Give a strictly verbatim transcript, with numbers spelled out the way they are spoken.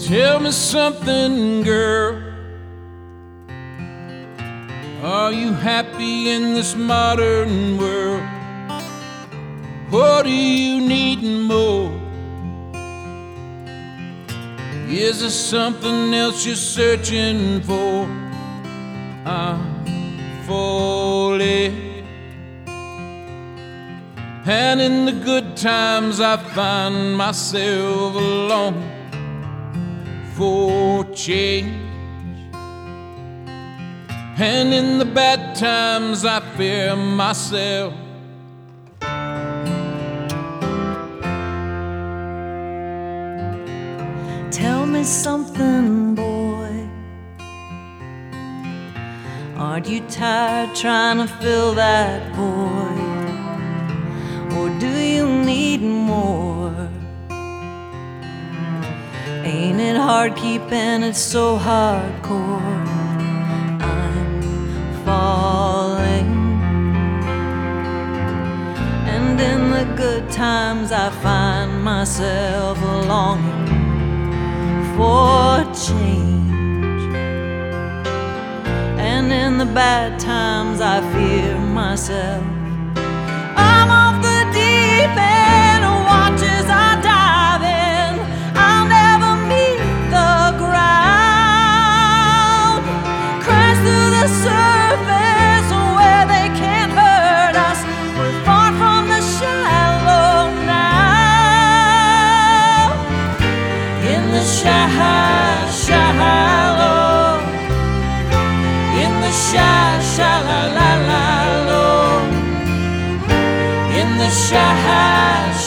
Tell me something, girl. Are you happy in this modern world? What do you need more? Is there something else you're searching for? I'm falling. And in the good times I find myself alone for change. And in the bad times I fear myself. Tell me something, boy. Aren't you tired trying to fill that void? Or do you need more? Ain't it hard keeping it so hardcore? I'm falling. And in the good times I find myself longing for change. And in the bad times I fear myself. I'm off the deep end, watch as I dive in. I'll never meet the ground. Crash through the surface where they can't hurt us. We're far from the shallow now. In the shallow, shallow. In the shallow, shallow. In the shallow,